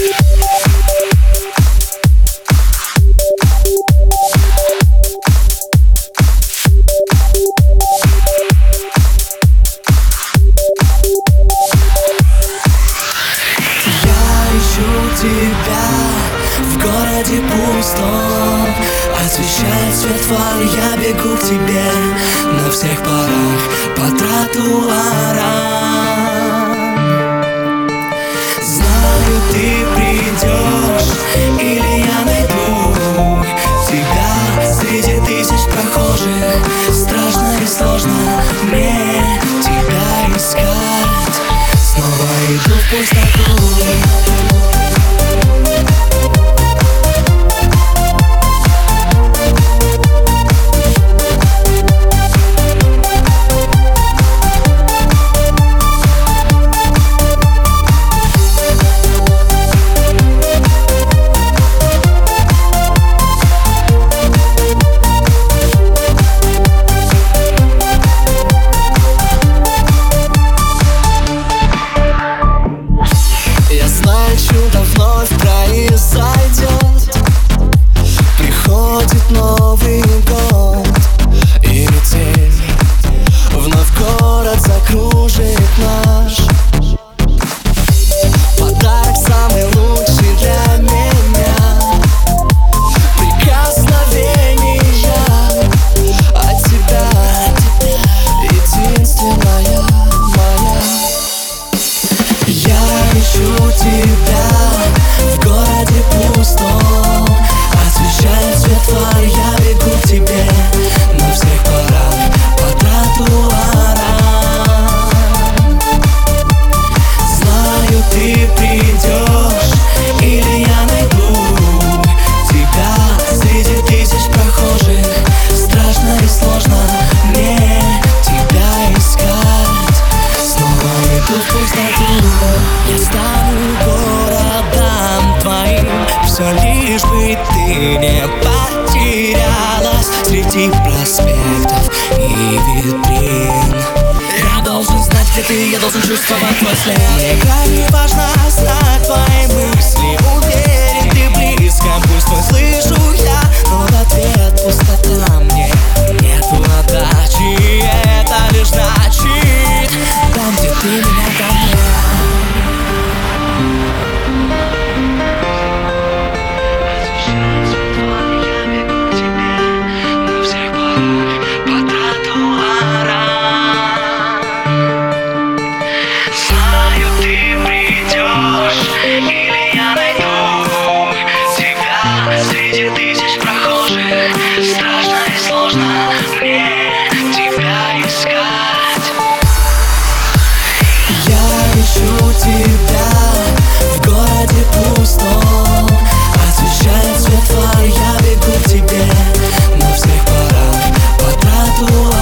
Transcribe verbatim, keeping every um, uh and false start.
Тебя в городе пустом освещает свет фар, я бегу к тебе на всех парах по тротуарам. Знаю, ты придешь, или я найду тебя среди тысяч прохожих. Страшно и сложно мне тебя искать. Снова иду в пустоту. Вновь произойдет, приходит Новый год, и метель вновь город закружит наш. Подарок самый лучший для меня, прикосновения от тебя, единственная моя. Я ищу тебя в городе пустом, освещает свет фар, я бегу к тебе на всех парах по тротуарам. Знаю, ты придешь, или я найду тебя среди тысяч прохожих. Страшно и сложно мне тебя искать. Снова иду в пустоту. Я стану городом твоим, все лишь бы ты не потерялась среди проспектов и витрин. Я должен знать, где ты, я должен чувствовать твой след. Мне крайне важно знать твои мысли. Уверен, ты близко, пусть твой слышу я, но в ответ пустота. Мне нету отдачи, и это лишь значит там, где ты меня ко мне. Среди тысяч прохожих. Страшно и сложно мне тебя искать. Я ищу тебя в городе пустом, освещает свет фар, я бегу к тебе на всех парах по тротуарам.